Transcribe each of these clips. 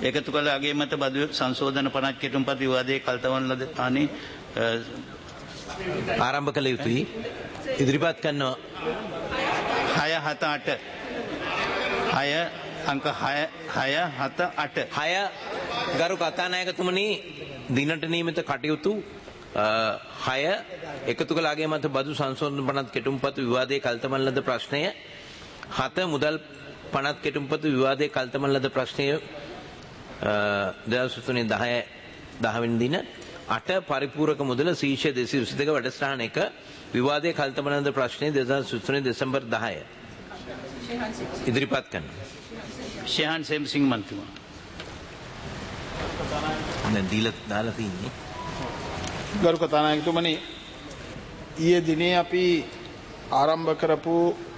එකතු කළ අගේ මත බදු සංශෝධන 50 කෙටුම්පත් විවාදයේ කල්තවන ලද අනේ ආරම්භ කළ යුතුයි. ඉදිරිපත් කරනවා 6 7 8 6 අංක 6 7 8 6 ගරු කතානායකතුමනි දිනට නියමිත කටයුතු 6 එකතු කළ අගේ මත බදු සංශෝධන 50 කෙටුම්පත් විවාදයේ කල්තවන ලද ප්‍රශ්නය 7 මුදල් 50 කෙටුම්පත් විවාදයේ කල්තවන ලද ප්‍රශ්නය 2003 10 වෙනි දින 8 පරිපූරක මුදල ශීර්ෂ 222 වැඩසටහන 1 විවාදයේ කල්තවන ලද ප්‍රශ්නය 2003 දෙසැම්බර් 10 ඉදිරිපත් කරනවා. ශයන් සෙම්සිං මන්ත්‍රීතුමා. දැන් දාලා තින්නේ. ගරු කතානායකතුමනි ඊයේ දිනේ අපි ආරම්භ කරපු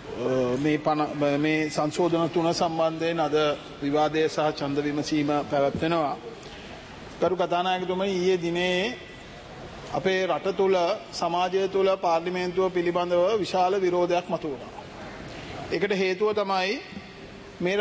මේ සංශෝධන 3 සම්බන්ධයෙන් අද විවාදය සහ ඡන්ද විමසීම පැවැත්වෙනවා. ගරු කතානායකතුමනි ඊයේ දිනේ අපේ රට තුල සමාජය තුල පාර්ලිමේන්තුව පිළිබඳව විශාල විරෝධයක් මතුවුණා. ඒකට හේතුව තමයි මේ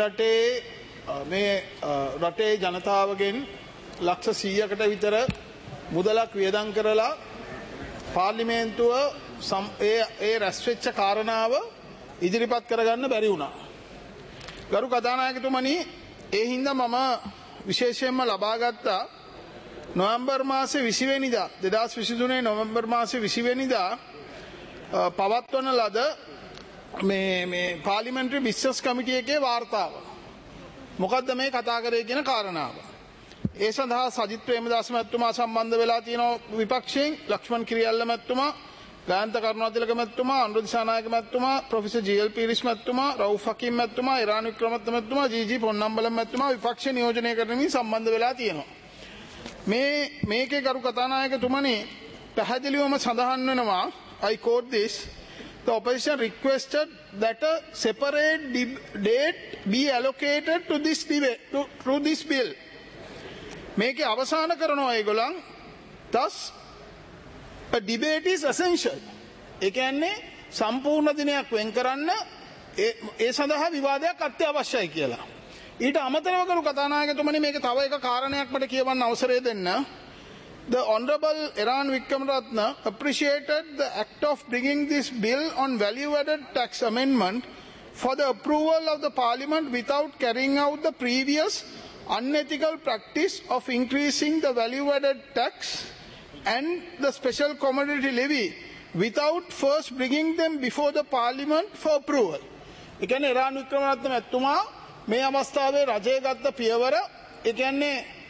රටේ ජනතාවගෙන් ලක්ෂ 100කට විතර මුදලක් වියදම් කරලා පාර්ලිමේන්තුව ඒ රැස්වෙච්ච කාරණාව ඉදිරිපත් කරගන්න බැරි වුණා. ගරු කතානායකතුමනි ඒ හින්දා මම විශේෂයෙන්ම ලබාගත්ත නොවැම්බර් මාසේ 20 වෙනිදා 2023 නොවැම්බර් මාසේ 20 වෙනිදා පවත්වන ලද මේ පාර්ලිමේන්තුරි බිස්නස් කමිටුව එකේ වාර්තාව. මොකද්ද මේ කතා කරේ කියන කාරණාව. ඒ සඳහා සජිත් ප්‍රේමදාස මැතිතුමා සම්බන්ධ වෙලා තියෙනවා විපක්ෂයෙන්, ලක්ෂ්මන් කිරියල්ල මැතිතුමා, ගායන්ත කරුණාතිලක මැතිතුමා, අනුර දිසානායක මැතිතුමා, ප්‍රොෆෙසර් ජී.එල්. පීරිස් මැතිතුමා, රවුෆ් හකීම් මැතිතුමා, ඉරාන් වික්‍රමරත්න මැතිතුමා, ජී.ජී. පොන්නම්බලම් මැතිතුමා විපක්ෂ නියෝජනය කරමින් සම්බන්ධ වෙලා තියෙනවා. මේකේ ගරු කතානායකතුමනි පැහැදිලිවම සඳහන් වෙනවා I quote this. The opposition requested that a separate date be allocated to this debate, to this bill. මේකේ අවසාන කරනවා ඒගොල්ලන් thus a debate is essential. ඒ කියන්නේ සම්පූර්ණ දිනයක් වෙන් කරන්න ඒ සඳහා විවාදයක් අත්‍යවශ්‍යයි කියලා. ඊට අමතරව කරු කතානායකතුමනි මේක තව එක කාරණයක් මට කියවන්න අවසරය දෙන්න. The Honorable Iran Wickramaratne appreciated the act of bringing this bill on value-added tax amendment for the approval of the Parliament without carrying out the previous unethical practice of increasing the value-added tax and the special commodity levy without first bringing them before the Parliament for approval. ඒ කියන්නේ ඉරාන් වික්‍රමරත්න මැතිතුමා මේ අවස්ථාවේ රජය ගත්ත පියවර ඒ කියන්නේ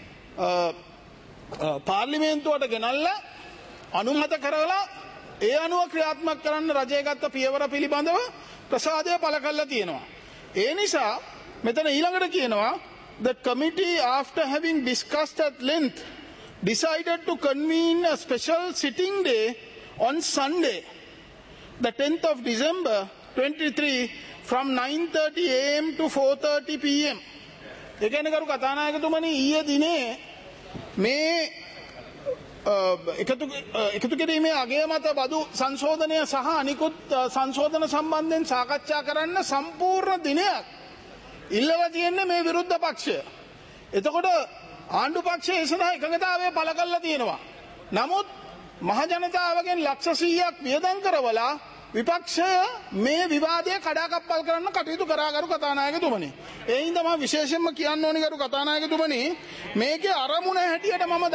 පාර්ලිමේන්තුවට ගෙනල්ලා අනුමත කරලා ඒ අනුව ක්‍රියාත්මක කරන්න රජය ගත්ත පියවර පිළිබඳව ප්‍රසාදය පළ කරලා තියෙනවා. ඒ නිසා මෙතන ඊළඟට කියනවා the committee after having discussed at length decided to convene a special sitting day on Sunday the 10th of December 23 from 9:30 am to 4:30 pm. ඒ කියන්නේ කරු කතානායකතුමනි ඊයේ දිනේ මේ එකතු කිරීමේ අගය මත බදු සංශෝධනය සහ අනිකුත් සංශෝධන සම්බන්ධයෙන් සාකච්ඡා කරන්න සම්පූර්ණ දිනයක් ඉල්ලලා තියෙන්නේ මේ විරුද්ධ පක්ෂය. එතකොට ආණ්ඩු පක්ෂය ඒ සඳහා එකඟතාවය පළ කරලා තියෙනවා. නමුත් මහ ජනතාවගෙන් ලක්ෂ 100ක් වියදම් කරවලා විපක්ෂය මේ විවාදය කඩාකප්පල් කරන්න කටයුතු කරා කරු කතානායකතුමනි. ඒ හින්දා මම විශේෂයෙන්ම කියන්න ඕනි කරු කතානායකතුමනි මේකේ අරමුණ හැටියට මම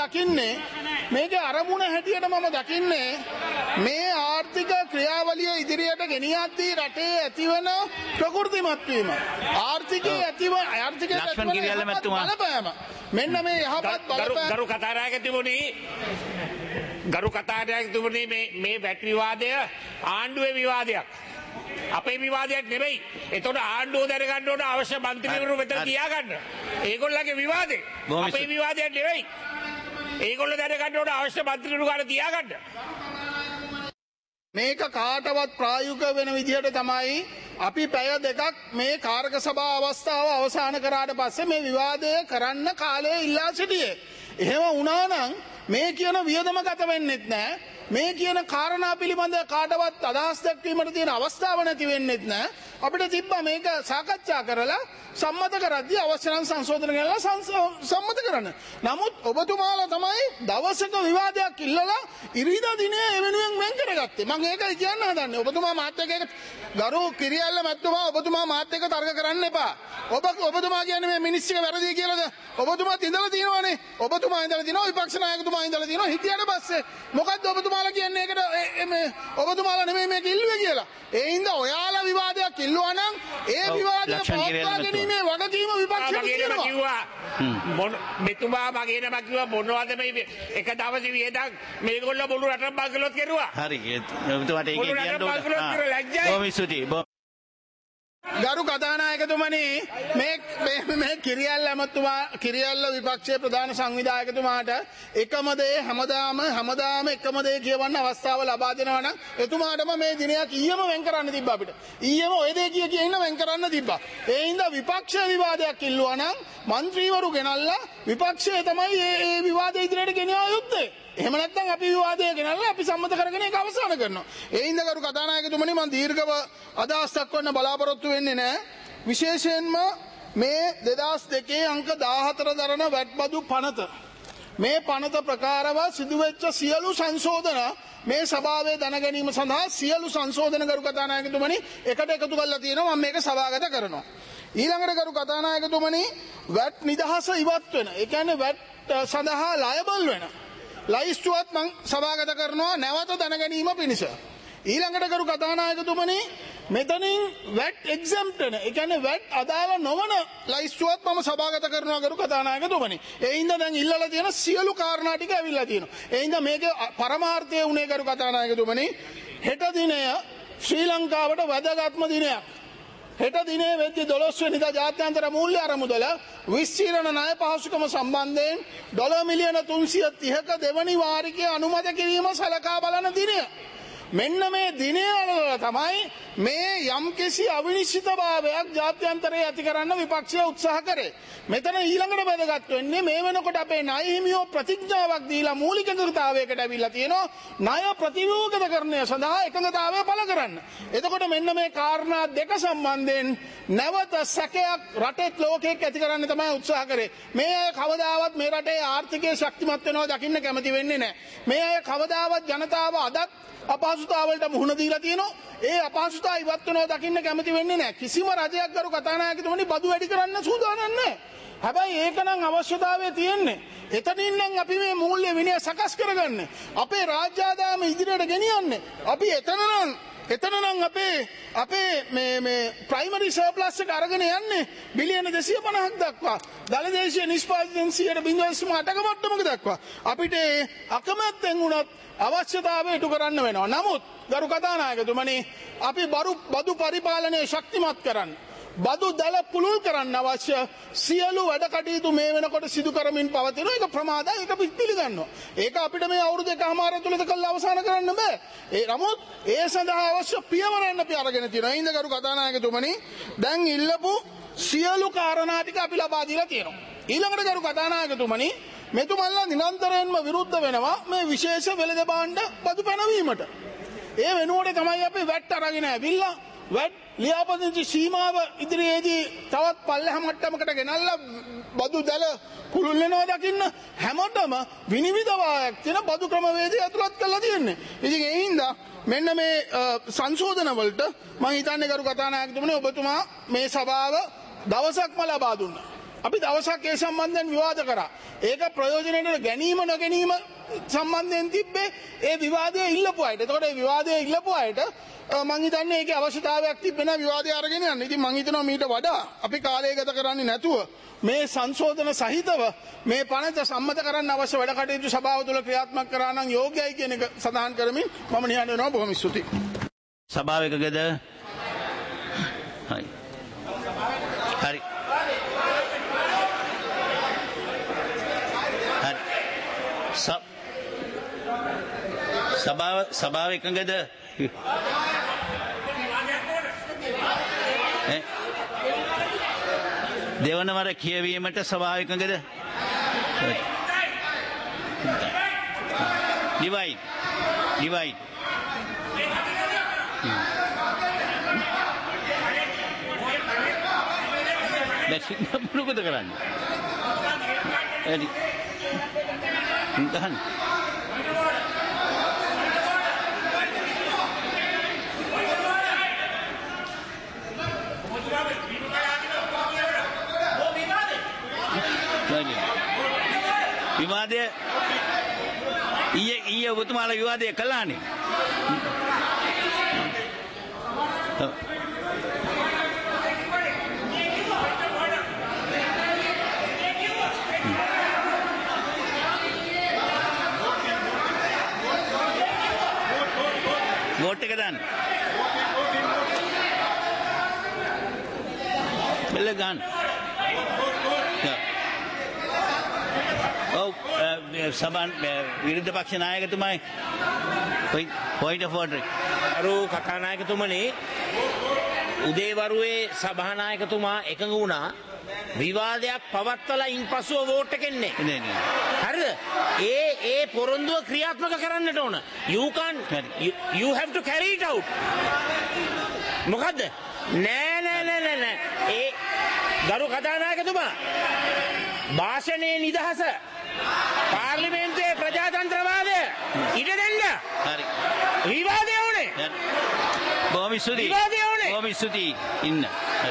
දකින්නේ මේ ආර්ථික ක්‍රියාවලිය ඉදිරියට ගෙනියද්දී රටේ ඇතිවන ප්‍රකෘතිමත් වීම ආර්ථිකයේ ලක්ෂ්මන් කිරියල්ල මැතිතුමා මෙන්න මේ යහපත් බලපෑම ගරු කතානායකතුමනි මේ වැට් විවාදය ආණ්ඩුවේ විවාදයක්. අපේ විවාදයක් නෙමෙයි. ඒතකොට ආණ්ඩුව දැනගන්න ඕන අවශ්‍ය මන්ත්‍රීවරු මෙතන තියාගන්න. ඒගොල්ලන්ගේ විවාදේ. අපේ විවාදයක් නෙමෙයි. ඒගොල්ලෝ දැනගන්න ඕන අවශ්‍ය මන්ත්‍රීවරු ගන්න තියාගන්න. මේක කාටවත් ප්‍රායෝගික වෙන විදිහට තමයි අපි පැය දෙකක් මේ කාර්ක සභා අවස්ථාව අවසන් කරාට පස්සේ මේ විවාදය කරන්න කාලය ඉල්ලා සිටියේ. එහෙම වුණා නම් මේ කියන වියදම ගත වෙන්නෙත් නැහැ. මේ කියන කාරණා පිළිබඳ කාටවත් අදහස් දක්වීමට තියෙන අවස්ථාව නැති වෙන්නෙත් නැහැ. අපිට තිබ්බා මේක සාකච්ඡා කරලා සම්මත කරද්දී අවශ්‍ය නම් සංශෝධන කරලා සම්මත කරන්න. නමුත් ඔබතුමාලා තමයි දවසක විවාදයක් ඉල්ලලා ඉරිදා දිනේ ඒ වෙනුවෙන් වෙන් කරගත්තේ. මම ඒකයි කියන්න හදන්නේ. ඔබතුමා මාත් එක්ක ගරු කිරියල්ල මැතිතුමා ඔබතුමා මාත් එක්ක තර්ක කරන්න එපා. ඔබතුමා කියන්නේ මේ මිනිස්සුක වැරදි කියලාද? ඔබතුමාත් ඉඳලා තියෙනවනේ. ඔබතුමා ඉඳලා තියෙනවා විපක්ෂ නායකතුමා ඉඳලා තියෙනවා. හිටියට පස්සේ මොකද්ද ඔබතුමාලා කියන්නේ ඒකට මේ ඔබතුමාලා නෙමෙයි මේක ඉල්ලුවේ කියලා. ඒ හින්දා ඔයාලා විවාදයක් ඉල්ලුවා නම් ඒ විවාදය පවත්වා ගැනීමේ වගකීම විපක්ෂයට තියෙනවා. මෙතුමා මගේ නම කිව්වා මොනවද මේ එක දවසේ වියදම් මේගොල්ලෝ මුළු රටම බංගලොත් කෙරුවා. හරි. ඔබතුමාට ඒක කියන්න ඕන. ගරු කතානායකතුමනි මේ කිරියල්ල විපක්ෂයේ ප්‍රධාන සංවිධායකතුමාට එකම දේ හැමදාම එකම දේ කියවන්න අවස්ථාව ලබා දෙනවා නම් එතුමාටම මේ දිනයක් ඊයම වෙන් කරන්න තිබ්බා අපිට. ඊයම ඔය දේ කිය ඉන්න වෙන් කරන්න තිබ්බා. ඒ හින්දා විපක්ෂ විවාදයක් ඉල්ලුවා නම් മന്ത്രിවරු ගෙනල්ලා විපක්ෂය තමයි මේ විවාදය ඉදිරියට ගෙනියව යුත්තේ. එහෙම නැත්නම් අපි විවාදය ගෙනල්ලා අපි සම්මත කරගෙන ඒක අවසන් කරනවා. ඒ හින්දා ගරු කතානායකතුමනි මම දීර්ඝව අදහස් දක්වන්න බලාපොරොත්තු වෙන්නේ නැහැ. විශේෂයෙන්ම මේ 2002 අංක 14 දරන වැට්බදු පනත මේ පනත ප්‍රකාරව සිදුවෙච්ච සියලු සංශෝධන මේ සභාවේ දැන ගැනීම සඳහා සියලු සංශෝධන ගරු කතානායකතුමනි එකට එකතු කරලා තියෙනවා. මම මේක සභාගත කරනවා. ඊළඟට ගරු කතානායකතුමනි වැට් නිදහස ඉවත් වෙන. ඒ කියන්නේ වැට් සඳහා ලයබල් වෙන ලයිස්තුවත් මං සභාගත කරනවා නැවත දැන ගැනීම පිණිස. ඊළඟට කරු කතානායකතුමනි මෙතනින් වැට් එක්සම්ප්ට් වෙන. ඒ කියන්නේ වැට් අදාළ නොවන ලයිස්තුවත් මම සභාගත කරනවා කරු කතානායකතුමනි. ඒ හින්දා දැන් ඉල්ලලා තියෙන සියලු කාරණා ටික ඇවිල්ලා තියෙනවා. ඒ හින්දා මේකේ පරමාර්ථය උනේ කරු කතානායකතුමනි හෙට දිනය ශ්‍රී ලංකාවට වැදගත්ම දිනයක්. හෙට දිනේ වෙද්දී 12 වෙනිදා ජාත්‍යන්තර මූල්‍ය අරමුදල විස්තීර්ණ ණය පහසුකම සම්බන්ධයෙන් ඩොලර් මිලියන 330ක දෙවනි වාරිකයේ අනුමත කිරීම සලකා බලන දිනය. මෙන්න මේ දිනය වල තමයි මේ යම්කිසි අවිනිශ්චිතභාවයක් ජාත්‍යන්තරයේ ඇති කරන්න විපක්ෂය උත්සාහ කරේ. මෙතන ඊළඟට වැදගත් වෙන්නේ මේ වෙනකොට අපේ ණය හිමියෝ ප්‍රතිඥාවක් දීලා මූලික එකඟතාවයකට ඇවිල්ලා තියෙනවා ණය ප්‍රතිව්‍යුහකරණය සඳහා එකඟතාවය පළ කරන්න. එතකොට මෙන්න මේ කාරණා දෙක සම්බන්ධයෙන් නැවත සැකයක් රටේ ලෝකයක් ඇති කරන්න තමයි උත්සාහ කරේ. මේ අය කවදාවත් මේ රටේ ආර්ථිකය ශක්තිමත් වෙනවා දකින්න කැමති වෙන්නේ නැහැ. මේ අය කවදාවත් ජනතාව අදත් අපහසුතාවලට මුහුණ දීලා තියෙනවා. ඒ අපහසුතාව ඉවත් වෙනවා දකින්න කැමති වෙන්නේ නැහැ. කිසිම රජයක් ගරු කතානායකතුමනි බදු වැඩි කරන්න සූදානම් නැහැ. හැබැයි ඒක නම් අවශ්‍යතාවය තියෙන්නේ. එතනින් නම් අපි මේ මූල්‍ය විනය සකස් කරගන්නේ. අපේ රාජ්‍ය ආදායම ඉදිරියට ගෙනියන්නේ. අපි එතන නම් අපේ මේ ප්‍රයිමරි සර්ප්ලස් එක අරගෙන යන්නේ බිලියන 250ක් දක්වා. දලදේශීය නිෂ්පාදනයෙන් 0.8ක මට්ටමක දක්වා. අපිට අකමැත්තෙන් වුණත් අවශ්‍යතාවය ඉටු කරන්න වෙනවා. නමුත් ගරු කතානායකතුමනි අපි බදු පරිපාලනය ශක්තිමත් කරන්න බදු දැල පුළුල් කරන්න අවශ්‍ය සියලු වැඩ කටයුතු මේ වෙනකොට සිදු කරමින් පවතින එක ප්‍රමාදයි. ඒක පිළිගන්නවා. ඒක අපිට මේ අවුරුදු 1.5 තුලද කළා අවසන් කරන්න බෑ. නමුත් ඒ සඳහා අවශ්‍ය පියවරන් අපි අරගෙන තියෙනවා. ඉඳ ගරු කතානායකතුමනි දැන් ඉල්ලපු සියලු කාරණා ටික අපි ලබා දීලා තියෙනවා. ඊළඟට ගරු කතානායකතුමනි මෙතුමන්ලා නිරන්තරයෙන්ම විරුද්ධ වෙනවා මේ විශේෂ වෙළඳ භාණ්ඩ බදු පැනවීමට. ඒ වෙනුවට තමයි අපි වැට් අරගෙන ඇවිල්ලා වැට් ලියාපදිංචි සීමාව ඉදිරියේදී තවත් පල්ලෙහ මට්ටමකට ගෙනල්ලා බදු දැල පුළුල් වෙනවා දකින්න හැමතෙම විනිවිදවායක් තියෙන බදු ක්‍රමවේදය ඇතුළත් කරලා තියෙන්නේ. ඉතින් ඒ හින්දා මෙන්න මේ සංශෝධන වලට මම හිතන්නේ කරු කතානායකතුමනි ඔබතුමා මේ සභාව දවසක්ම ලබා දුන්නා. අපි දවසක් ඒ සම්බන්ධයෙන් විවාද කරා. ඒක ප්‍රයෝජනෙට ගැනීම නොගැනීම සම්බන්ධයෙන් තිබ්බේ ඒ විවාදය ඉල්ලපු අයට. එතකොට ඒ විවාදය ඉල්ලපු අයට මම හිතන්නේ ඒකේ අවශ්‍යතාවයක් තිබෙන විවාදය අරගෙන යන්න. ඉතින් මම හිතනවා මීට වඩා අපි කාලය ගත කරන්නේ නැතුව මේ සංශෝධන සහිතව මේ පනත සම්මත කරන්න අවශ්‍ය වැඩ කටයුතු සභාව තුළ ක්‍රියාත්මක කරා නම් යෝග්‍යයි කියන එක සඳහන් කරමින් මම නිහඬ වෙනවා. බොහොම ස්තුතියි. සභාව එකකද? හරි. හරි. සභාව එකඟද? දෙවන වර කියවීමට සභාව එකඟද? ඩිවයිඩ් මැෂින් එක මොකද කරන්නේ? එනි. ගහන්න. විවාදය ඊයේ ඔබතුමාලා විවාදය කළානේ. වෝට් එක දාන්න. බෙල්ල ගන්න. ඔව් සභාන් විරුද්ධ පක්ෂ නායකතුමායි පොයින්ට් ඔෆ් ඕඩර්. අරු කතානායකතුමනි උදේවරුවේ සභානායකතුමා එකඟ වුණා විවාදයක් පවත්වලා ඉන්පසුව වෝට් එක එන්නේ. හරිද? ඒ පොරොන්දුව ක්‍රියාත්මක කරන්නට ඕන. You have to carry it out. මොකද්ද? නෑ. ඒ ගරු කතානායකතුමා භාෂණයේ නිදහස පාර්ලිමේන්තුවේ ප්‍රජාතන්ත්‍රවාදය ඉඩ දෙන්න. හරි. විවාදය ඕනේ. බොහොම ස්තුතියි. විවාදය ඕනේ. බොහොම ස්තුතියි. ඉන්න.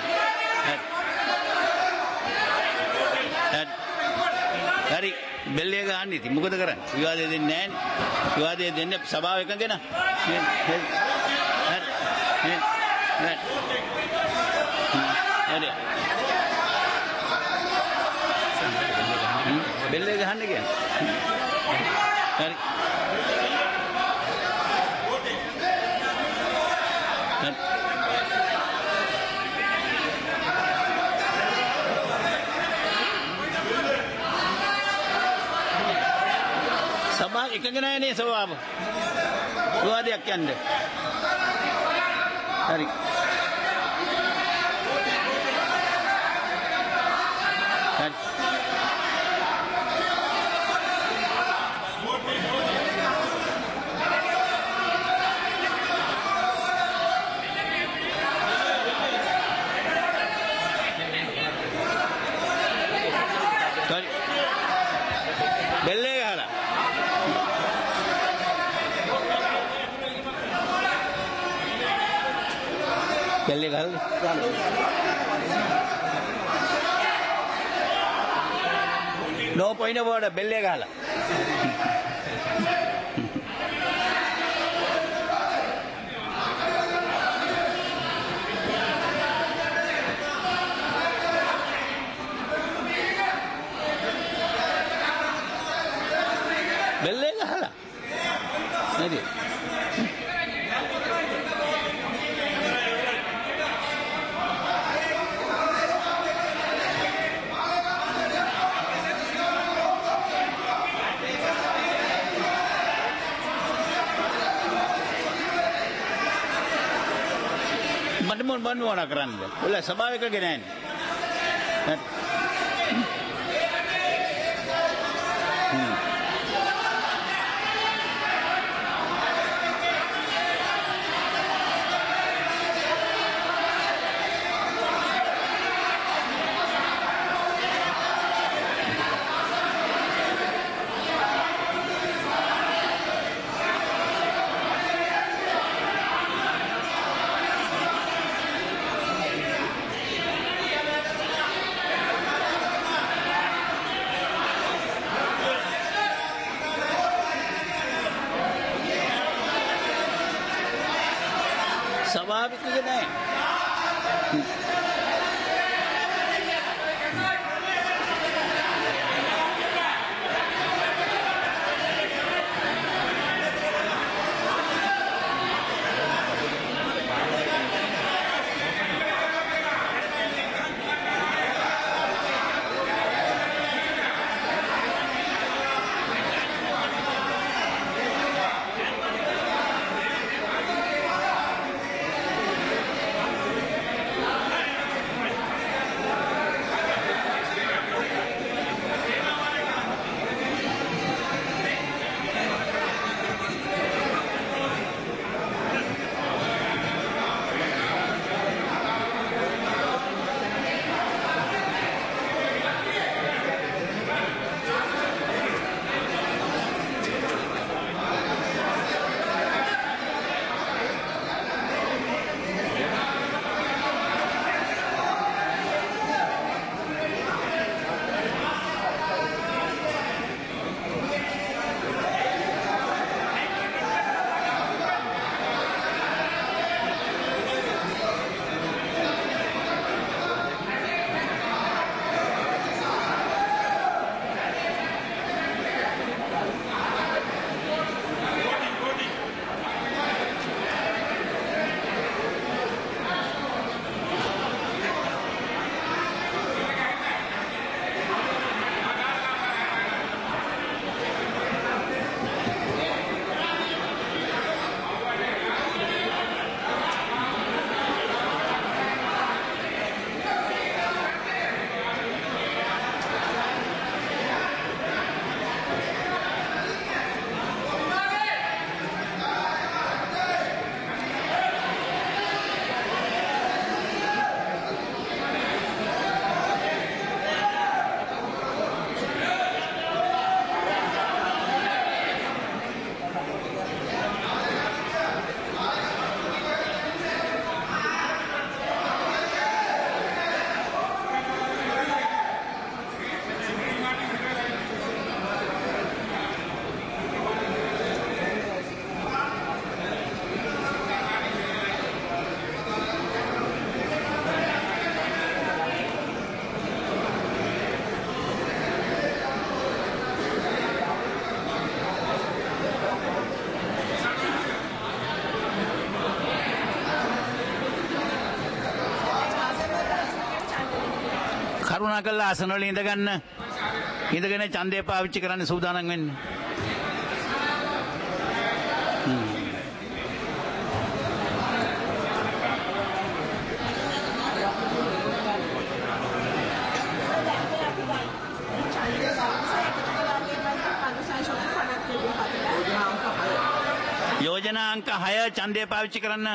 හරි. බෙල් එක ගන්න ඉතින් මොකද කරන්නේ? විවාදය දෙන්නේ නැහැ. විවාදය දෙන්නේ සභාව එකගෙන. හරි. බෙල් එක ගහන්න කියන්නේ. හරි. සභාව එකගෙන නැහැ සභාව. විවාදයක් යන්නේ. හරි. හරි. බෙල් එක ගහලා. බෙල් එක ගහලා. No point of order. Bell එක ගහලා. බෙල් එක ගහලා. නේද? මට මොන කරන්නද? ඔල සභාව එක ගෙනන්නේ. ස්වාභාවික නැහැ. කරුණාකරලා ආසන වල ඉඳගන්න. ඉඳගෙන ඡන්දය පාවිච්චි කරන්න සූදානම් වෙන්න. යෝජනා අංක 6 ඡන්දය පාවිච්චි කරන්න.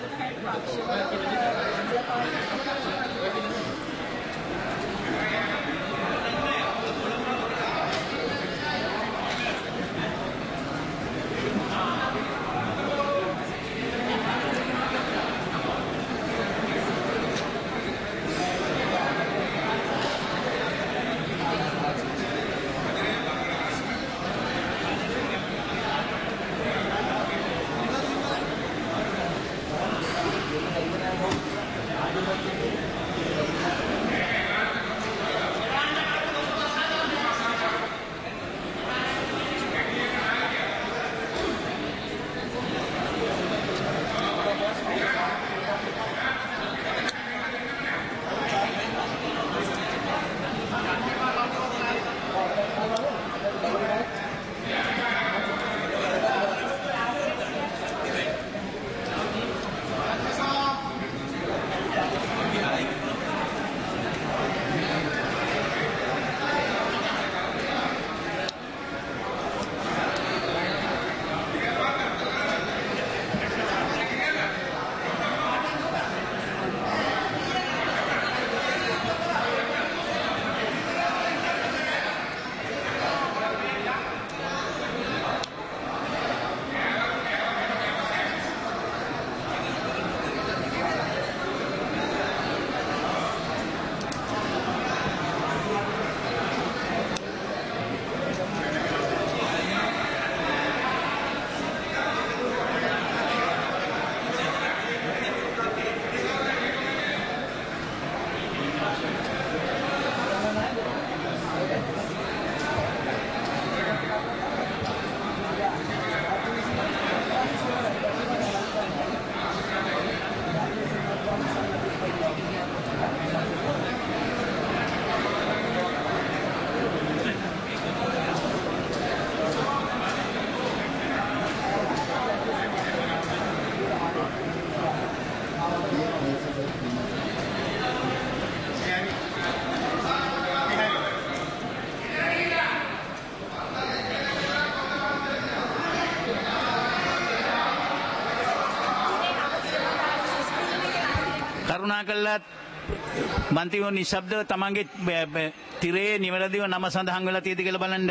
කරුණාකරලා මන්ත්‍රීවරු නිශ්ශබ්දව තමන්ගේ තිරේ නිවැරදිව නම සඳහන් වෙලා තියෙද කියලා බලන්න.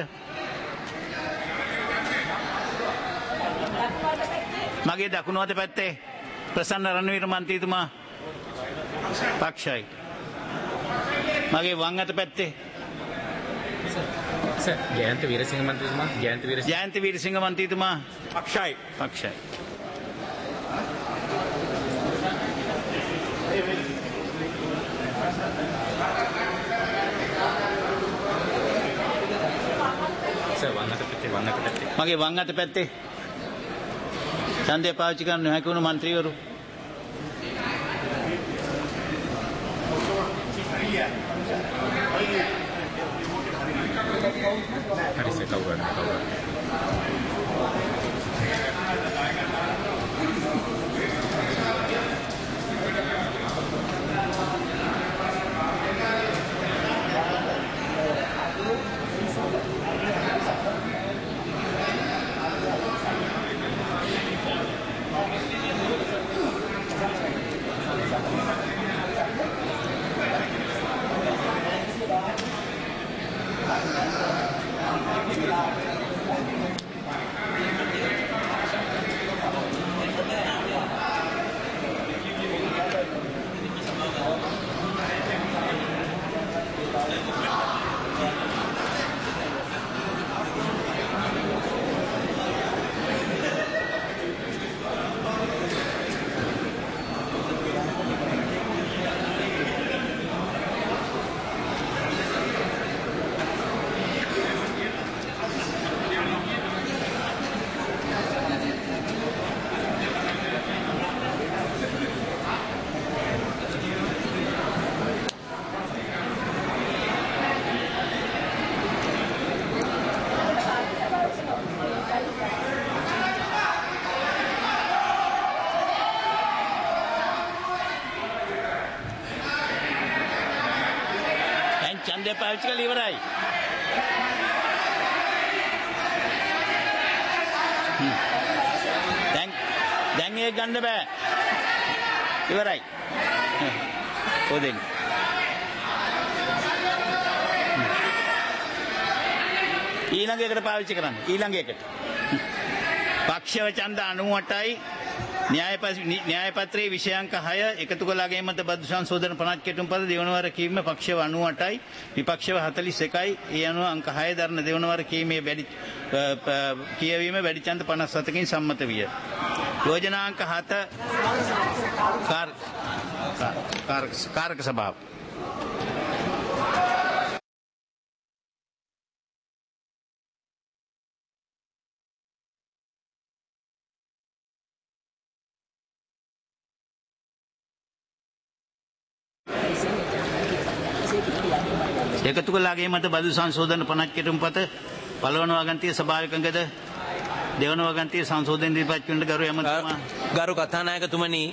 මගේ දකුණු අත පැත්තේ ප්‍රසන්න රණවීර මන්ත්‍රීතුමා පක්ෂයි. මගේ වම් අත පැත්තේ ජයන්ත වීරසිංහ මන්ත්‍රීතුමා ජයන්ත වීරසිංහ මන්ත්‍රීතුමා පක්ෂයි. මගේ වම් අත පැත්තේ ඡන්දය පාවිච්චි කරන්න නොහැකි වුණු මන්ත්‍රීවරු පාවිච්චි කරලා ඉවරයි. දැන් ඒක ගන්න බෑ. ඉවරයි. ඔදෙන්. ඊළඟ එකට පාවිච්චි කරන්න. ඊළඟ එකට. පක්ෂව ඡන්ද 98යි න්‍යාය පත්‍රයේ විෂයාංක 6 එකතු කළාගේ මත බදු සංශෝධන 50 කෙටුම් පද දෙවනවර කීම පක්ෂව 98යි විපක්ෂව 41යි ඒ අනුව අංක 6 දරන දෙවනවර කීමේ වැඩි කියවීම වැඩි ඡන්ද 57කින් සම්මත විය. යෝජනාංක 7 කාරක සභාව එකතු කළාගේ මත බදු සංශෝධන 50 කෙටුම් පත පළවන වගන්තිය ස්වභාවිකංගද දෙවන වගන්තිය සංශෝධන ඉදිරිපත් කරන ගරු ඇමතුමා ගරු කථානායකතුමනි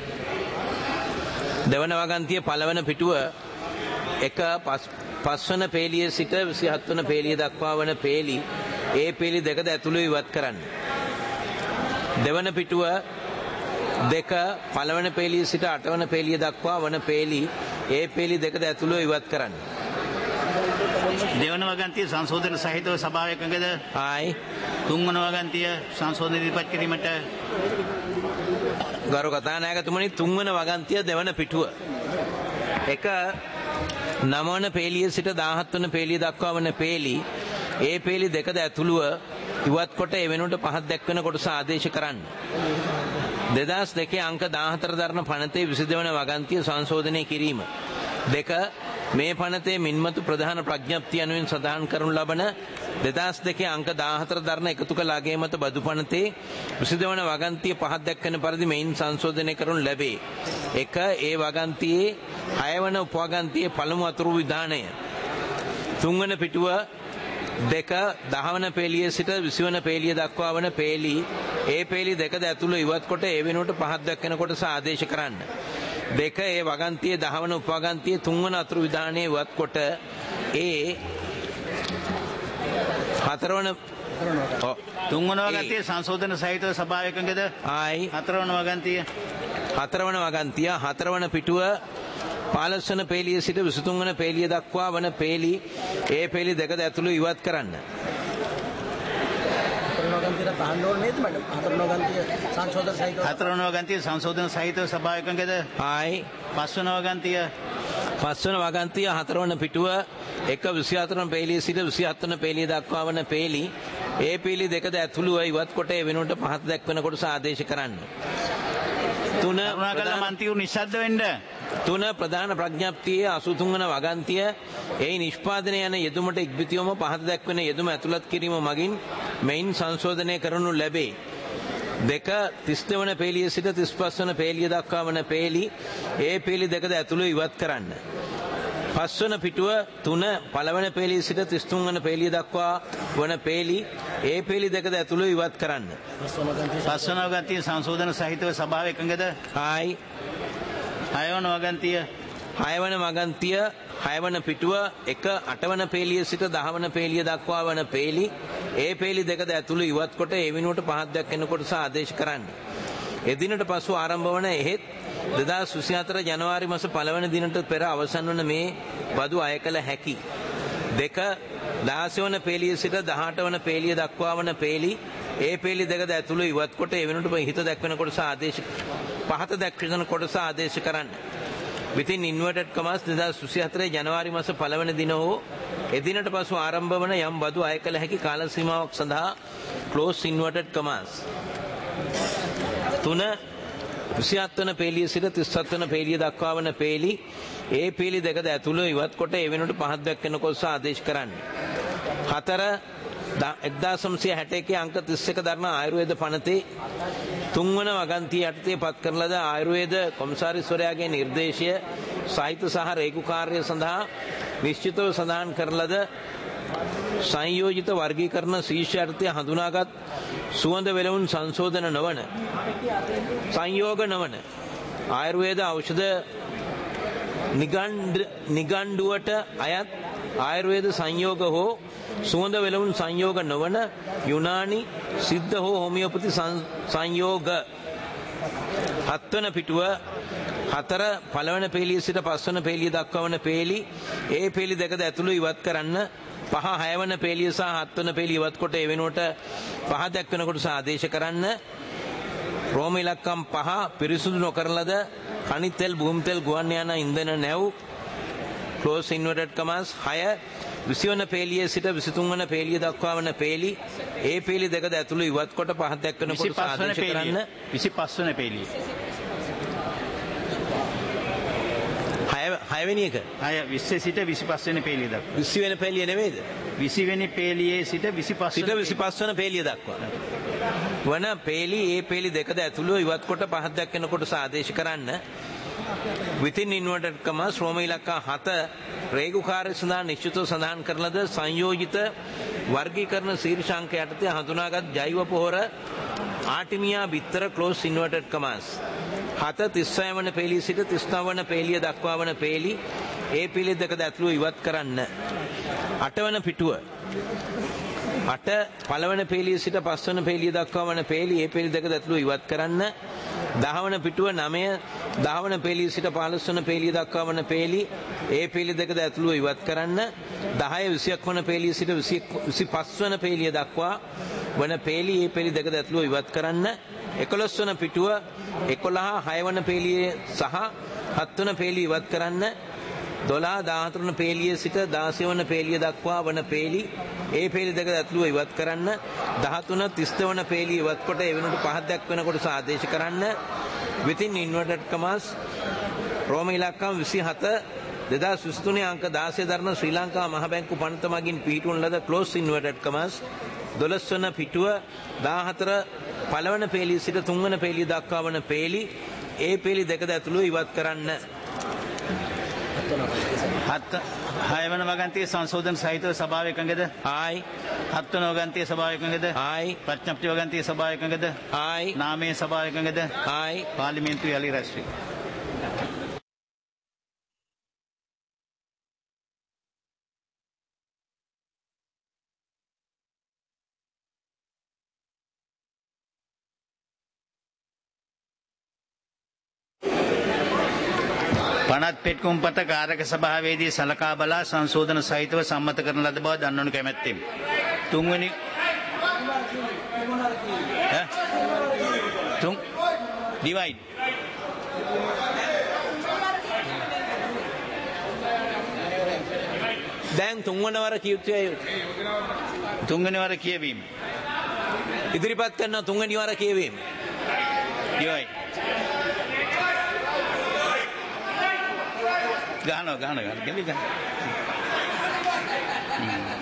දෙවන වගන්තිය පළවන පිටුව එක පස්වන පේලියේ සිට 27 වන පේලිය දක්වා වන පේලි ඒ පේලි දෙකද ඇතුළු ඉවත් කරන්න. දෙවන පිටුව දෙක පළවන පේලියේ සිට 8 වන පේලිය දක්වා වන පේලි ඒ පේලි දෙකද ඇතුළු ඉවත් කරන්න. දෙවන වගන්තිය සංශෝධන සහිතව සභාව එකඟද? ආයි. තුන්වන වගන්තිය සංශෝධන ඉදිරිපත් කිරීමට ගරු කථානායකතුමනි තුන්වන වගන්තිය දෙවන පිටුව එක 9 වන පේලියේ සිට 17 වන පේලිය දක්වා වන පේලි ඒ පේලි දෙකද ඇතුළුව ඉවත් කොට ඒ වෙනුවට පහත් දැක්වෙන කොටස ආදේශ කරන්න. 2002 අංක 14 දරන පනතේ 22 වන වගන්තිය සංශෝධනය කිරීම. දෙක මේ පනතේ මින්මතු ප්‍රධාන ප්‍රඥප්තිය අනුවෙන් සඳහන් කරනු ලබන 2002 අංක 14 දරන එකතු කළ අගය මත බදු පනතේ 22 වන වගන්තිය පහත් දැක්වෙන පරිදි මෙයින් සංශෝධනය කරනු ලැබේ. එක ඒ වගන්තියේ 6 වන උපවගන්තියේ පළමු අතුරු විධානය. තුන්වන පිටුව දෙක 10 වන පේලියේ සිට 20 වන පේලිය දක්වා වන පේලි ඒ පේලි දෙකද ඇතුළු ඉවත් කොට ඒ වෙනුවට පහත් දැක්වෙන කොටස ආදේශ කරන්න. දෙක ඒ වගන්තියේ 10 වන උපවගන්තියේ 3 වන අතුරු විධානයේ ඉවත් කොට ඒ 4 වන තුන්වන වගන්තිය සංශෝධන සහිතව සභාව එකඟද? ආයි. 4 වන වගන්තිය 4 වන වගන්තිය 4 වන පිටුව 15 වන පේලියේ සිට 23 වන පේලිය දක්වා වන පේලි ඒ පේලි දෙකද ඇතුළු ඉවත් කරන්න. හතරවන වගන්තිය සංශෝධන සහිතව සභාව එකඟද? ආයි. පස්වන වගන්තිය 5 වන වගන්තිය 4 වන පිටුව 1:24 වන පේලියේ සිට 27 වන පේලිය දක්වා වන පේලි ඒ පේලි දෙකද ඇතුළුව ඉවත් කොට ඒ වෙනුවට පහත් දැක්වෙන කොටස ආදේශ කරන්න. 3 මන්ත්‍රීවරු නිශ්ශබ්ද වෙන්න. 3 ප්‍රධාන ප්‍රඥප්තියේ 83 වන වගන්තිය එහි නිෂ්පාදනය යන යෙදුමට ඉක්බිතිවම පහත දැක්වෙන යෙදුම ඇතුළත් කිරීම මගින් මෙයින් සංශෝධනය කරනු ලැබේ. 2 32 වන පේලියේ සිට 35 වන පේලිය දක්වා වන පේලි ඒ පේලි දෙකද ඇතුළු ඉවත් කරන්න. 5 වන පිටුව 3 පළවන පේලියේ සිට 33 වන පේලිය දක්වා වන පේලි ඒ පේලි දෙකද ඇතුළු ඉවත් කරන්න. 5 වන වගන්තිය සංශෝධන සහිතව සභාව එකඟද? ආයි. 6 වන වගන්තිය 6 වන වගන්තිය 6 වන පිටුව 1 8 වන පේලියේ සිට 10 වන පේලිය දක්වා වන පේලි ඒ පේලි දෙකද ඇතුළු ඉවත් කොට ඒ වෙනුවට පහත් දැක්වෙන කොටස ආදේශ කරන්න. එදිනට පසු ආරම්භ වන එහෙත් 2024 ජනවාරි මාස 1 වන දිනට පෙර අවසන් වන මේ බදු අය කළ හැකි. 2 16 වන පේලියේ සිට 18 වන පේලිය දක්වා වන පේලි ඒ පේලි දෙකද ඇතුළු ඉවත් කොට ඒ වෙනුවට හිත දැක්වෙන කොටස ආදේශ පහත දැක්වෙන කොටස ආදේශ කරන්න. within inverted commas 2024 ජනවාරි මාස 1 වන දින හෝ එදිනට පසු ආරම්භ වන යම් බදු අය කළ හැකි කාල සීමාවක් සඳහා close inverted commas. 3 27 වන පේලිය සිට 37 වන පේලිය දක්වා වන පේලි ඒ පේලි දෙකද ඇතුළු ඉවත් කොට ඒ වෙනුවට පහත් දැක්වෙන කොටස ආදේශ කරන්න. 4 1961 අංක 31 දරන ආයුර්වේද පනතේ 3 වන වගන්තිය යටතේ පත් කරන ලද ආයුර්වේද කොමසාරිස්වරයාගේ නිර්දේශය සාහිත්‍ය සහ රේගු කාර්ය සඳහා නිශ්චිතව සඳහන් කරන ලද සංයෝජිත වර්ගීකරණ ශීර්ෂ යටතේ හඳුනාගත් සුවඳ වෙලවුන් සංශෝධන නොවන සංයෝග නොවන ආයුර්වේද ඖෂධ නිගණ්ඩුවට අයත් ආයුර්වේද සංයෝග හෝ සුවඳ වෙලවුන් සංයෝග නොවන යුනානි සිද්ධ හෝ හෝමියෝපති සංයෝග. 7 වන පිටුව 4 පළවන පේලිය සිට 5 වන පේලිය දක්වා වන පේලි ඒ පේලි දෙකද ඇතුළු ඉවත් කරන්න. 5 6 වන පේලිය සහ 7 වන පේලිය ඉවත් කොට ඒ වෙනුවට 5 දක්වන කොටස ආදේශ කරන්න. රෝම ඉලක්කම් 5 පිරිසුදු නොකරන ලද කණි තෙල් භූමි තෙල් ගුවන් යාන ඉන්ධන නැව් ක්ලෝස් ඉන්වර්ටඩ් කමාස් 6 20 වන පේලියේ සිට 23 වන පේලිය දක්වා වන පේලි ඒ පේලි දෙකද ඇතුළු ඉවත් කොට 5 දක්වන කොටස ආදේශ කරන්න. 25 වන පේලිය 6 වෙනි එක 20 සිට 25 වෙනි පේලිය දක්වා 20 වෙනි පේලිය නෙමෙයිද? 20 වෙනි පේලියේ සිට 25 වන පේලිය දක්වා වන පේලි ඒ පේලි දෙකද ඇතුළු ඉවත් කොට 5 දක්වන කොටස ආදේශ කරන්න. within inverted commas රෝම ඉලක්කම් 7 රේගුකාර්ය සඳහා නිශ්චිතව සඳහන් කරලද සංයෝජිත වර්ගීකරණ ශීර්ෂාංක යටතේ හඳුනාගත් ජෛව පොහොර ආටිමියා බිත්තර ක්ලෝස් ඉන්වර්ටඩ් කමාස් 7 36 වන පේලිය සිට 39 වන පේලිය දක්වා වන පේලි ඒ පේලි දෙකද ඇතුළු ඉවත් කරන්න. 8 වන පිටුව 8 පළවන පේලිය සිට 5 වන පේලිය දක්වා වන පේලි ඒ පේලි දෙකද ඇතුළු ඉවත් කරන්න. 10 වන පිටුව 9 10 වන පේලිය සිට 15 වන පේලිය දක්වා වන පේලි ඒ පේලි දෙකද ඇතුළු ඉවත් කරන්න. 10 21 වන පේලිය සිට 25 වන පේලිය දක්වා වන පේලි ඒ පේලි දෙකද ඇතුළු ඉවත් කරන්න. 11 වන පිටුව 11 6 වන පේලිය සහ 7 වන පේලිය ඉවත් කරන්න. 12 14 වන පේලිය සිට 16 වන පේලිය දක්වා වන පේලි ඒ පේලි දෙක ඇතුළු ඉවත් කරන්න. 13 30 වන පේලිය ඉවත් කොට ඒ වෙනුවට 5 දක්වන කොටස ආදේශ කරන්න. within inverted commas රෝම ඉලක්කම් 27 2023 අංක 16 දරන ශ්‍රී ලංකා මහ බැංකු පනත මගින් පිහිටුවන ලද close inverted commas 12 වන පිටුව 14 පළවන පේලිය සිට 3 වන පේලිය දක්වා වන පේලි ඒ පේලි දෙකද ඇතුළු ඉවත් කරන්න. 6 වන වගන්තියේ සංශෝධන සහිතව සභාව එකඟද? ආයි. 7 වන වගන්තියේ සභාව එකඟද? ආයි. ප්‍රඥප්ති වගන්තියේ සභාව එකඟද? ආයි. නාමයේ සභාව එකඟද? ආයි. පාර්ලිමේන්තුවේ යලි රැස් වේ. පනත් පෙට්කුම්පත කාරක සභාවේදී සලකා බලා සංශෝධන සහිතව සම්මත කරන ලද බව දන්වනු කැමැත්තෙමි. තුන්වෙනි divide දැන් තුන්වන වර කියුත්තේ තුන්වෙනි වර කියවීම ඉදිරිපත් කරන තුන්වෙනි වර කියවීම divide ගහනවා ගෙලි ගන්න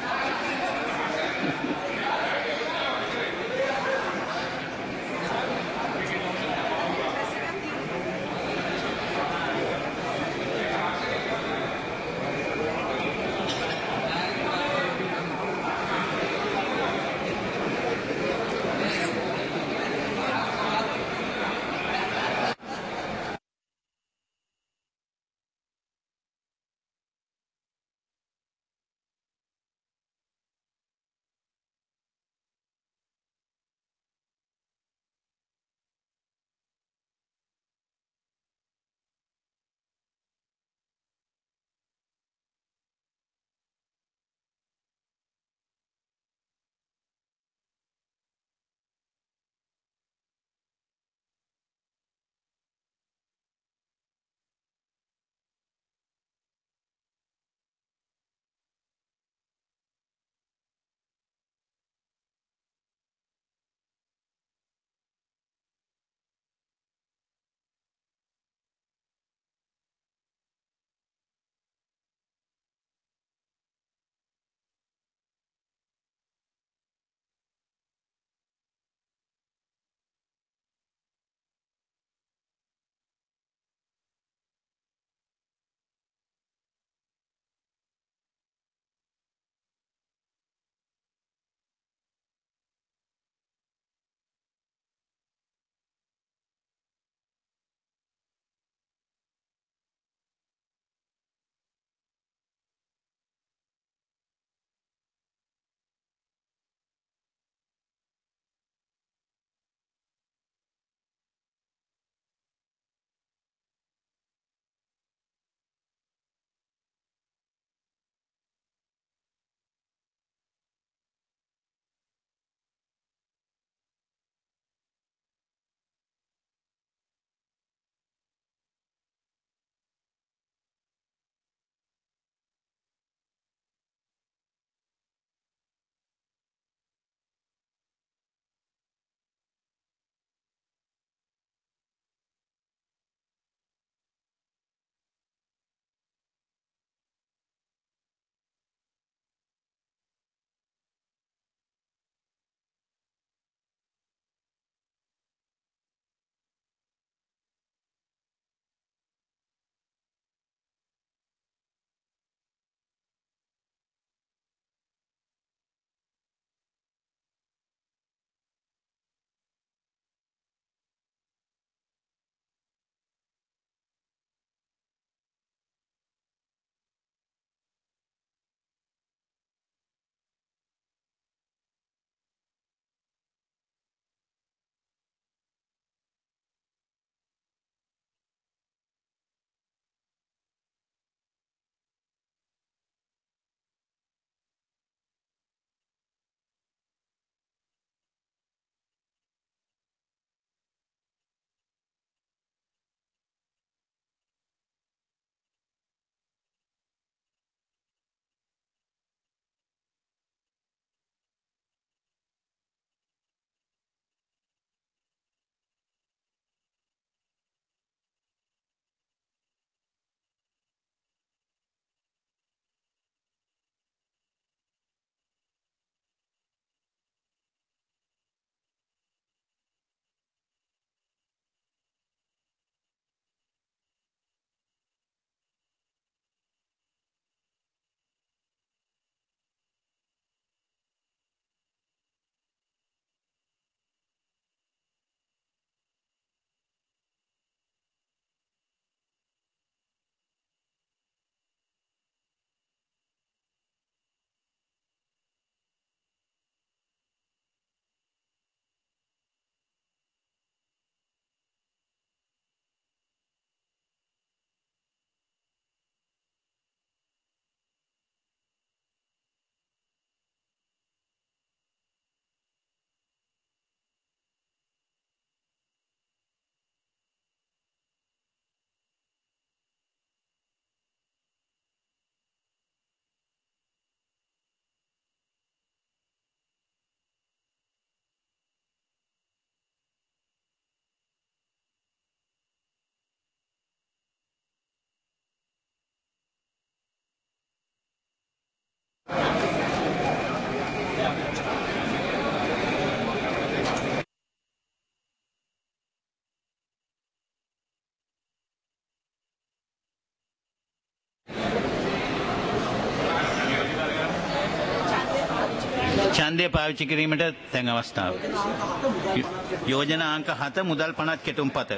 ඡන්දය පාවිච්චි කිරීමට දැන් අවස්ථාව. යෝජනා අංක 7 මුදල් පනත් කෙටුම්පත.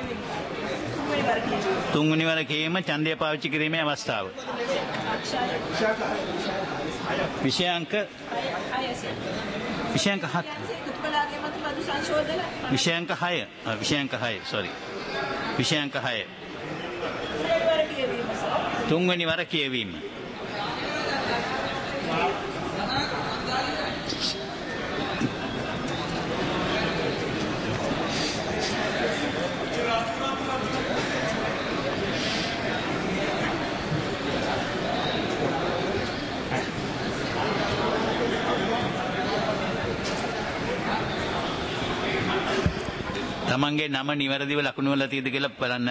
තුන්වෙනි වර කීම ඡන්දය පාවිච්චි කිරීමේ අවස්ථාව. විෂයාංක 7. විෂයාංක 6. විෂයාංක 6 sorry. විෂයාංක 6. තුන්වෙනි වර කියවීම. තමන්ගේ නම නිවැරදිව ලකුණු වල තියෙද කියලා බලන්න.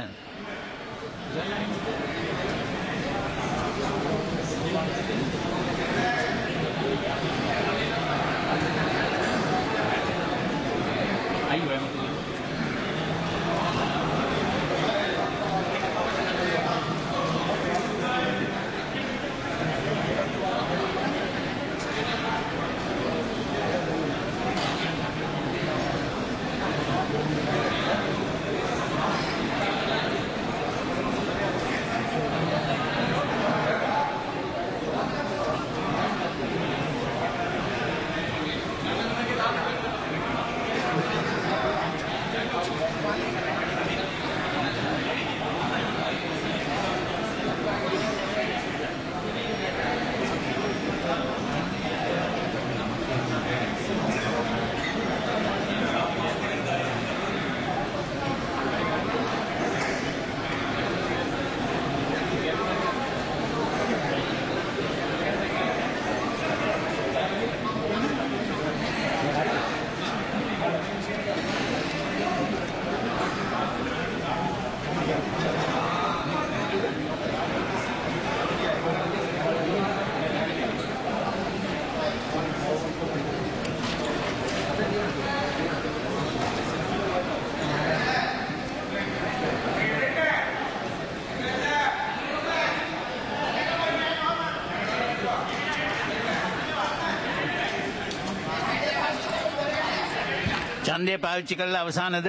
ඡන්දය පාවිච්චි කළා අවසානද?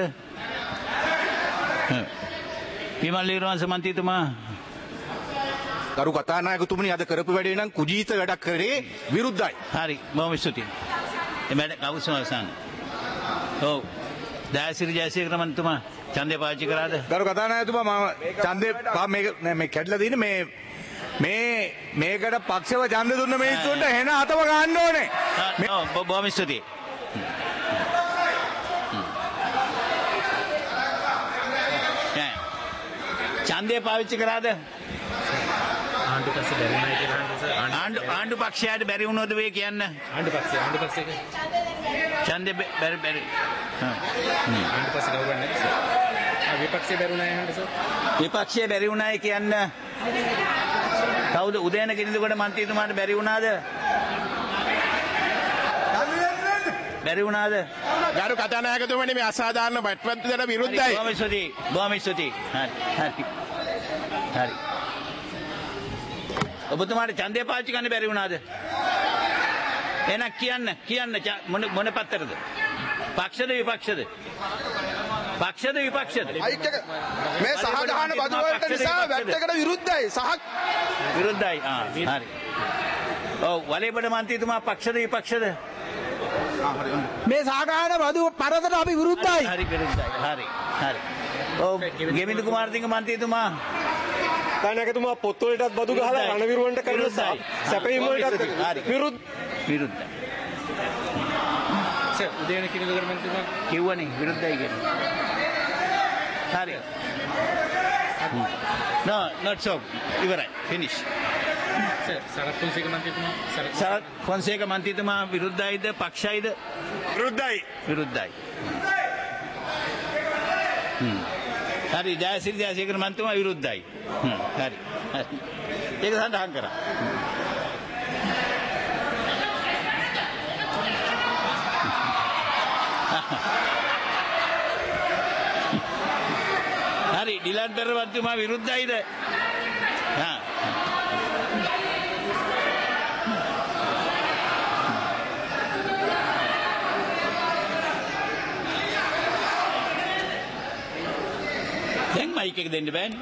විමල් වීරවංශ මන්ත්‍රීතුමා. ගරු කතානායකතුමනි අද කරපු වැඩේ නම් කුජීත වැඩක් කරේ විරුද්ධයි. හරි බොහොම ස්තුතියි. එමෙන්න කවුරුස අවසන්. ඔව්. දයාසිරි ජයසේකර මන්ත්‍රීතුමා ඡන්දය පාවිච්චි කරාද? ගරු කතානායකතුමා මම ඡන්දේ මේ කැඩලා තියෙන්නේ මේකට පක්ෂව ඡන්ද දුන්න මිනිස්සුන්ට හෙන අතව ගන්න ඕනේ. බොහොම ස්තුතියි. ඡන්දය පාවිච්චි කරාද? ආණ්ඩු පක්ෂේ බැරි වුණා කියලා අහන්න සර්. ආණ්ඩු පක්ෂයට බැරි වුණොද වේ කියන්න. ආණ්ඩු පක්ෂේ ඡන්දය බැරි. ආණ්ඩු පක්ෂේ ගවන්නේ නැහැ සර්. විපක්ෂේ බැරි වුණා යහන්න සර්. විපක්ෂයේ බැරි වුණායි කියන්න. කවුද උදේන කිරිඳුගොඩ මන්ත්‍රීතුමාට බැරි වුණාද? බැරි වුණාද? ගරු කතානායකතුමනි මේ අසාධාරණ වැටවැද්දට විරුද්ධයි. බොහොම ස්තුතියි. හරි. ඔබතුමාට ඡන්දය පාවිච්චි කරන්න බැරි වුණාද? එහෙනම් කියන්න මොන පත්තරද? පක්ෂද විපක්ෂද? මේ සහගහන බදු වලට නිසා වැටකට විරුද්ධයි. විරුද්ධයි. හරි. ඔව් වලේබඩ මන්ත්‍රීතුමා පක්ෂද විපක්ෂද? මේ සහගහන බදු පරතට අපි විරුද්ධයි. හරි විරුද්ධයි. හරි. ඔව් ගෙමිඳු කුමාරසිංහ මන්ත්‍රීතුමා කතානායකතුමා පොත් වලටත් බදු ගහලා රණවිරුවන්ට කරන සැපයීම් වලටත් විරුද්ධයි. සර් උදේන කිරිඳුගොඩ මන්ත්‍රීතුමා කිව්වනේ විරුද්ධයි කියලා. හරි. No, not so. ඉවරයි. Finish. සර් සරත් ෆොන්සේක මන්ත්‍රීතුමා සරත් ෆොන්සේක මන්ත්‍රීතුමා විරුද්ධයිද පක්ෂයිද? විරුද්ධයි. හරි ජයසිරි ජයසේකර මන්ත්‍රීතුමා විරුද්ධයි. හරි. ඒක සඳහන් කරා. ජයවර්ධන පෙරේරාතුමා විරුද්ධයිද? හා දැන් මයික් එක දෙන්න බෑනේ.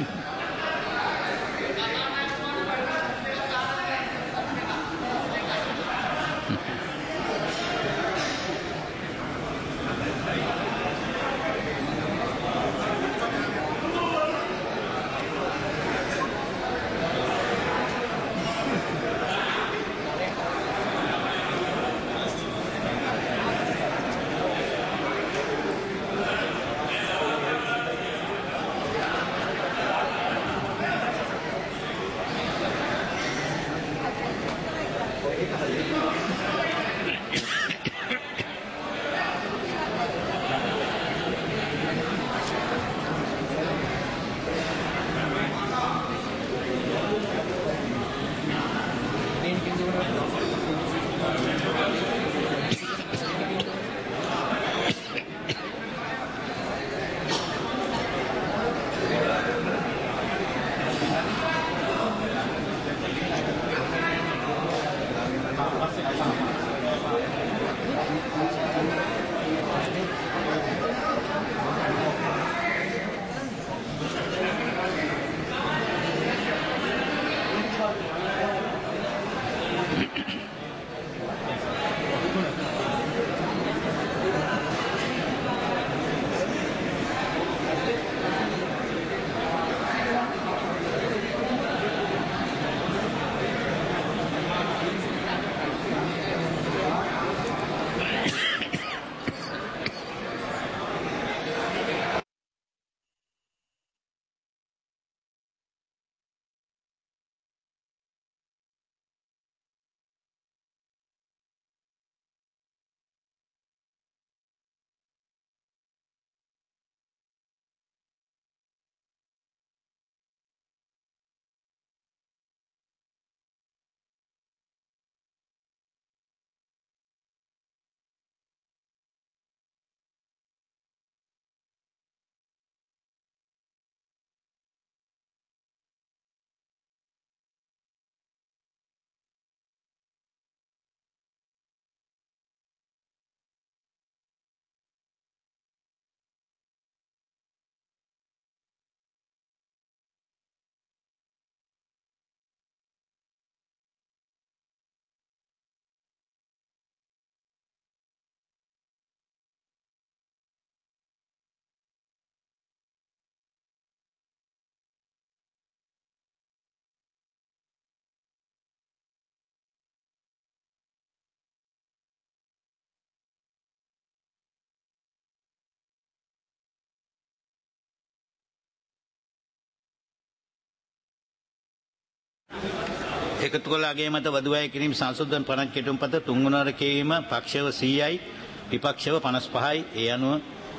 එකතු කළ අගය මත වධු වැය කිරීම සංශෝධන පනත් කෙටුම්පත තුන්වනවර කියවීම පක්ෂව 100යි විපක්ෂව 55යි. ඒ අනුව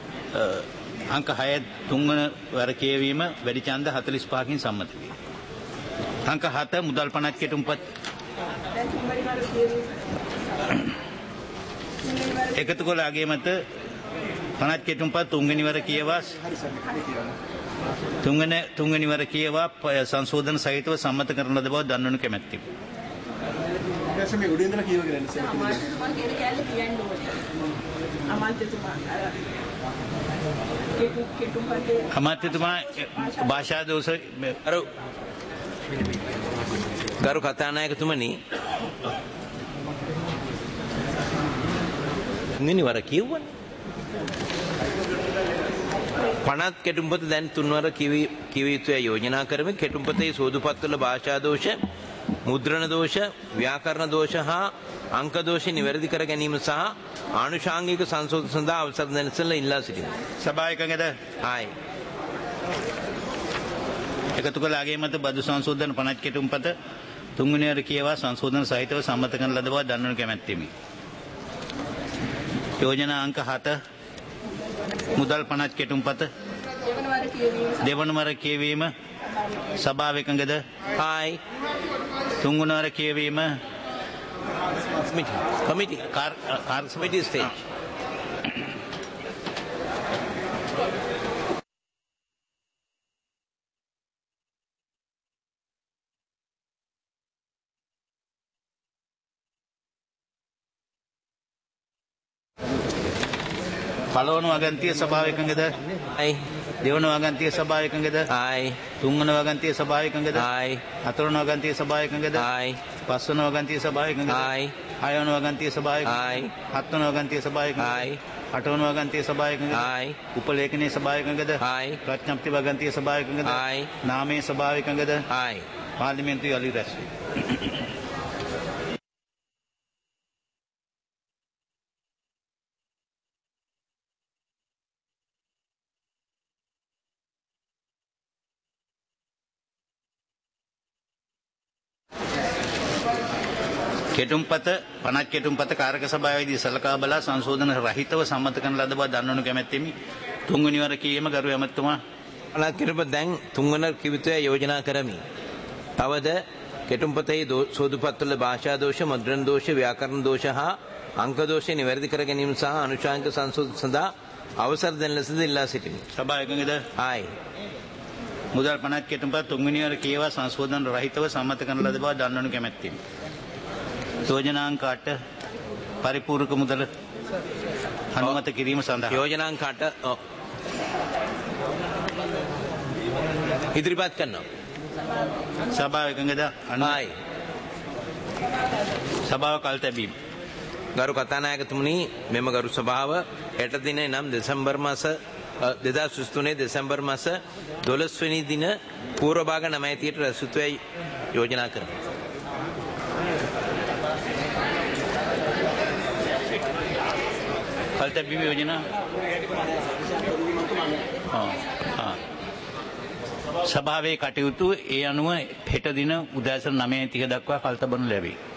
අංක 6 තුන්වනවර කියවීම වැඩි ඡන්ද 45කින් සම්මත වේ. අංක 7 මුදල් පනත් කෙටුම්පත එකතු කළ අගය මත පනත් කෙටුම්පත තුන්වෙනිවර කියවා තුන්වෙනිවර කියවා සංශෝධන සහිතව සම්මත කරන ලද බව දන්වනු කැමැත්තෙමි. අමාත්‍යතුමා භාෂා දෝෂ ගරු කතානායකතුමනි නිවර කිව්වනේ පනත් කෙටුම්පත දැන් තුන්වර කිව යුතුය යෝජනා කරමින් කෙටුම්පතේ සෝදුපත්වල භාෂා දෝෂ මුද්‍රණ දෝෂ ව්‍යාකරණ දෝෂ හා අංක දෝෂ නිවැරදි කර ගැනීම සහ ආනුෂාංගික සංශෝධන සඳහා අවසර දෙන ලෙස ඉල්ලා සිටිනවා. සභාව එකඟද? ආයි එකතු කළ අගය මත බදු සංශෝධන පනත් කෙටුම්පත තුන්වෙනිවර කියවා සංශෝධන සහිතව සම්මත කරන ලද බව දන්වනු කැමැත්තෙමි. යෝජනා අංක 7 මුදල් පනත් කෙටුම්පත දෙවනවර කියවීම සභාව එකඟද? ආයි තුන්වනවර කියවීම committee stage. පළවන වගන්තිය සභාව එකඟද? ආයි දෙවන වගන්තිය සභාව එකඟද? ආයි තුන්වන වගන්තිය සභාව එකඟද? ආයි හතරවන වගන්තිය සභාව එකඟද? ආයි පස්වන වගන්තිය සභාව එකඟද? ආයි හයවන වගන්තිය සභාව එකඟද? ආයි හත්වන වගන්තිය සභාව එකඟද? ආයි අටවන වගන්තිය සභාව එකඟද? ආයි උපලේඛනයේ සභාව එකඟද? ආයි ප්‍රඥප්ති වගන්තිය සභාව එකඟද? ආයි නාමයේ සභාව එකඟද? ආයි පාර්ලිමේන්තුවේ යලි රැස් වේ. කෙටුම්පත පනත් කෙටුම්පත කාරක සභාවේදී සලකා බලා සංශෝධන රහිතව සම්මත කරන ලද බව දන්වනු කැමැත්තෙමි. තුන්වෙනි වර කීම ගරු ඇමතුමා. පනත් කෙටුම්පත දැන් තුන්වන කිවිතය යෝජනා කරමි. තවද කෙටුම්පතේ සෝදුපත්වල භාෂා දෝෂ, මුද්‍රණ දෝෂ, ව්‍යාකරණ දෝෂ හා අංක දෝෂ නිවැරදි කර ගැනීම සහ අනුශාංක සංශෝධන සඳහා අවසර දෙන ලෙසද ඉල්ලා සිටිමි. සභාව එකඟද? ආයි මුදල් පනත් කෙටුම්පත තුන්වෙනි වර කීවා සංශෝධන රහිතව සම්මත කරන ලද බව දන්වනු කැමැත්තෙමි. යෝජනාංක 8 පරිපූර්ණක මුදල අනුමත කිරීම සඳහා යෝජනාංක 8 ඉදිරිපත් කරනවා. සභාව එකඟද? ආයි සභාව කල් තැබීම. ගරු කතානායකතුමනි, මෙම ගරු සභාව හෙට දින නම් දෙසැම්බර් මාස 2023 දෙසැම්බර් මාස 12 වෙනි දින පූර්ව භාග 9:30ට රැස්වීමයි යෝජනා කරනවා. කල් තැබීම යෝජනා සභාවේ කටයුතු ඒ අනුව හෙට දින උදෑසන 9:30 දක්වා කල් තබනු ලැබේ.